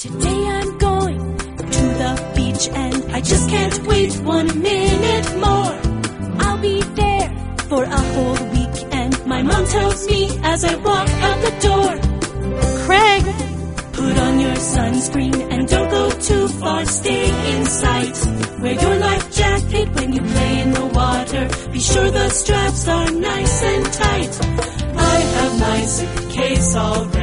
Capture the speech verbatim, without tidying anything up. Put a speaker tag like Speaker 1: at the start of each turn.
Speaker 1: Today I'm going to the beach and I just can't wait one minute more. I'll be there for a whole week and my mom tells me as I walk out the door, Craig, put on your sunscreen and don't go too far, stay in sight. Wear your life jacket when you play in the water. Be sure the straps are nice and tight. I have my suitcase all ready.